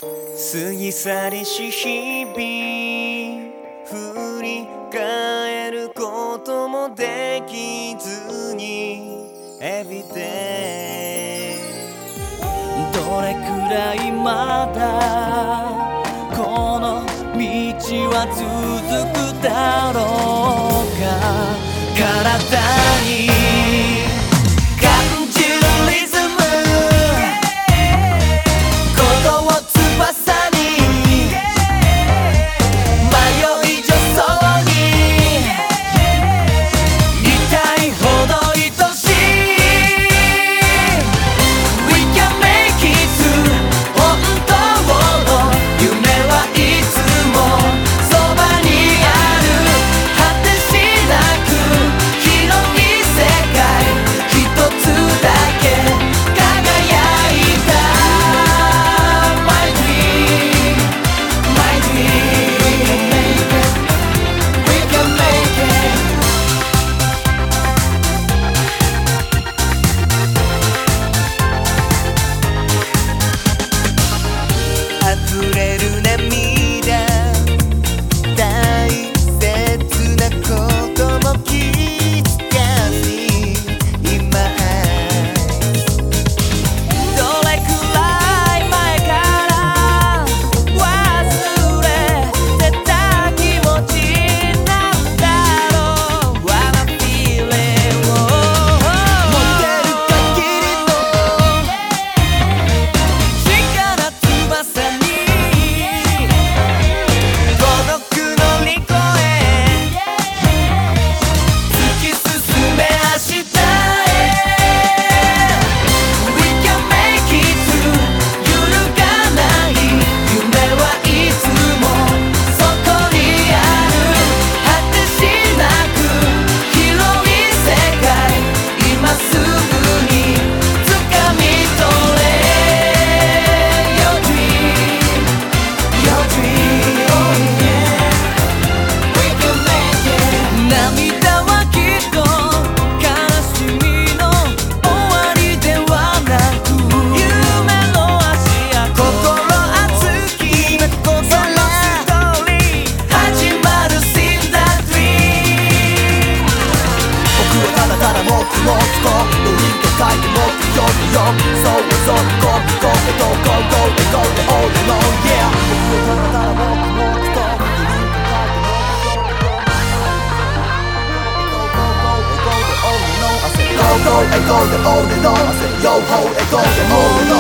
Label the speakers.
Speaker 1: 過ぎ去りし日々振り返ることもできずに Everyday どれくらいまだこの道は続くだろうか体に感じるリズム鼓動を翼に迷い助走に痛いほど愛しい We can make it 本当の夢はいつもそばにある果てしなく広い世界一つだけ輝いた My dream My dream We can make it溢れる涙大切なことも気づかず今どれくらい前から忘れてた気持ちなんだろう What I'm feeling 持ってる限りの力翼に孤独のりこへ突き進め明日へ We can make it 揺るがない夢はいつもそこにある果てしなく広い世界今すぐに掴み取れ Your dream Your dream Oh yeah We can make it 涙はきっと悲しみの終わりではなく夢の足跡心熱きそのストーリー始まる Sing that dream
Speaker 2: 僕はただただもっともっとの人間書いてもっとよくよそうそうゴーゴーでゴーゴーゴーでゴーで All alone yeah 僕はただただもっともっとの人間書いてもっとよくよ Go go go go de all alone I said go go and go de all alone I said yo ho and go de all alone